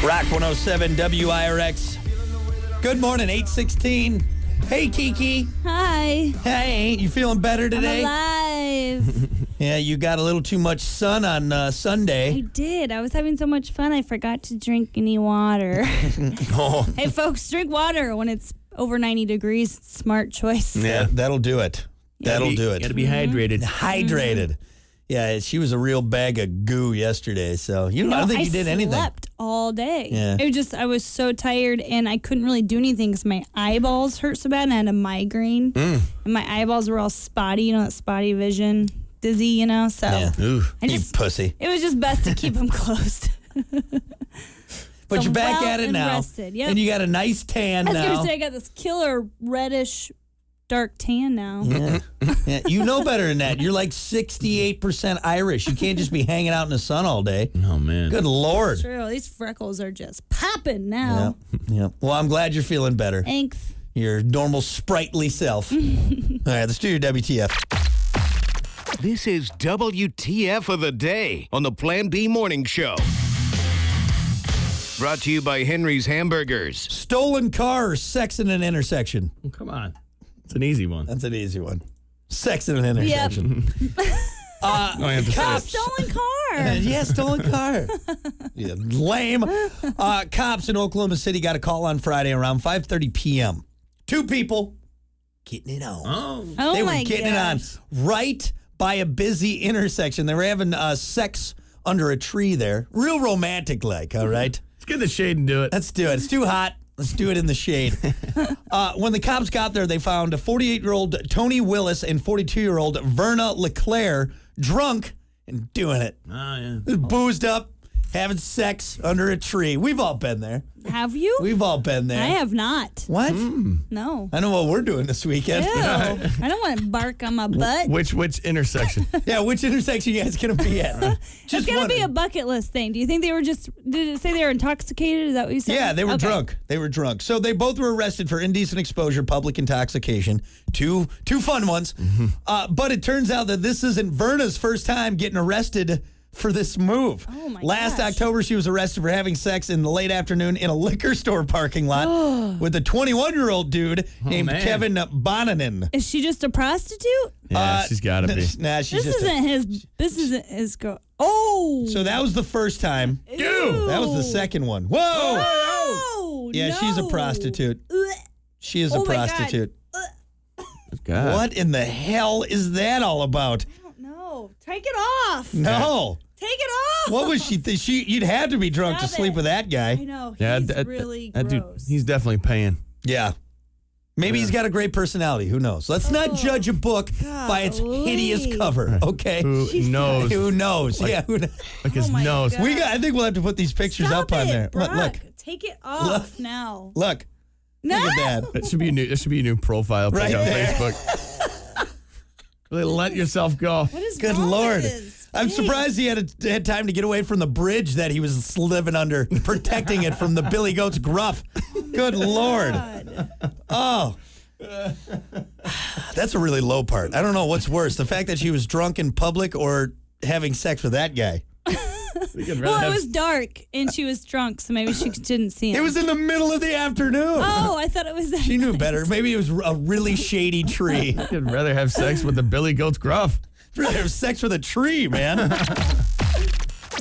Rock 107 WIRX. Good morning, 8:16. Hey, Kiki. Hi. Hey, you feeling better today? I'm alive. Yeah, you got a little too much sun on I Sunday. did. I was having so much fun, I forgot to drink any water. Oh, Hey, folks, drink water when it's over 90 degrees. Smart choice. yeah, that'll do it. That'll do it. Got to be hydrated. Hydrated. Yeah, she was a real bag of goo yesterday, so I don't think you did anything. I slept all day. Yeah. It was just, I was so tired and I couldn't really do anything because my eyeballs hurt so bad and I had a migraine. And my eyeballs were all spotty, that spotty vision, dizzy, so. Yeah. Ooh. I You just, pussy. it was just best to keep them closed. But So you're back well at it and now. rested, yep. And you got a nice tan I was now. going to say, I got this killer reddish dark tan now. Yeah. Yeah, you know better than that. You're like 68% Irish. You can't just be hanging out in the sun all day. Oh, man. Good Lord. True. These freckles are just popping now. Yeah. Well, I'm glad you're feeling better. Thanks. Your normal sprightly self. All right, let's do your WTF. This is WTF of the Day on the Plan B Morning Show. Brought to you by Henry's Hamburgers. Stolen car or sex in an intersection? Oh, come on. It's an easy one. That's an easy one. Sex in an intersection. I have to say it. Stolen car. Yeah, stolen car. Yeah, lame. Cops in Oklahoma City got a call on Friday around 5:30 p.m. Two people getting it on. Oh. Oh They were my getting it on gosh. right by a busy intersection. They were having sex under a tree there. Real romantic like, all right? Let's get in the shade and do it. Let's do it. It's too hot. Let's do it in the shade. When the cops got there, they found a 48-year-old Tony Willis and 42-year-old Verna LeClaire drunk and doing it. Oh, yeah. Boozed up, having sex under a tree. We've all been there. Have you? We've all been there. I have not. What? No. I know what we're doing this weekend. Ew. I don't want to bark on my butt. Which intersection? Yeah, which intersection you guys going to be at? It's going to be wondering. a bucket list thing. Do you think they were did it say they were intoxicated? Is that what you said? Yeah, they were Okay. drunk. They were drunk. So they both were arrested for indecent exposure, public intoxication. Two fun ones. But it turns out that this isn't Verna's first time getting arrested for this move. Oh, my Last gosh. October, she was arrested for having sex in the late afternoon in a liquor store parking lot with a 21-year-old dude named man. Kevin Bonanen. Is she just a prostitute? Yeah, she's got to be. Nah, she's This just isn't his girl. Oh. So that was the first time. Ew. That was the second one. Whoa! Oh, Yeah, she's a no. prostitute. Ugh. She is a Oh, my God. prostitute. God. What in the hell is that all about? I don't know. Take it off. No. Take it off. What was she? You'd have to be drunk to Stop sleep it. with that I guy. know. Yeah, He's that really dude, gross. he's definitely paying. Yeah. Maybe he's got a great personality. Who knows? Let's not judge a book by its hideous golly. cover. Okay. Who knows? Who knows? Yeah. Who knows? Like his Oh my nose. God. I think we'll have to put these pictures Stop up on it, there. Brock. Look. Take it off now. Look. No. Look at that. That should be a new profile pic Right on there. Facebook. Really let yourself go. What is Good wrong Lord. with this? I'm Hey. surprised he had time to get away from the bridge that he was living under, protecting it from the Billy Goat's gruff. Good Lord. God. Oh. That's a really low part. I don't know what's worse, the fact that she was drunk in public or having sex with that guy. We could rather Well, it have- was dark and she was drunk, so maybe she didn't see him. It was in the middle of the afternoon. Oh, I thought it was. She knew better. Maybe it was a really shady tree. I'd rather have sex with the Billy Goat's gruff. Rather have sex with a tree, man.